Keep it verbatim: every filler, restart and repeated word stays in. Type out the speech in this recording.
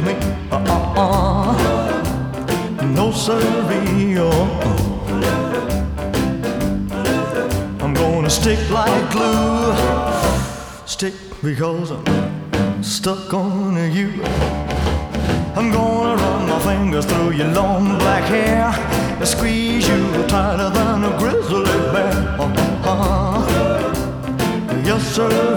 me. Uh-uh. No siree. Oh. I'm gonna stick like glue. Stick because I'm stuck on you. I'm gonna run my fingers through your long black hair and squeeze you tighter than a grizzly bear. Uh-huh. Yes, sir.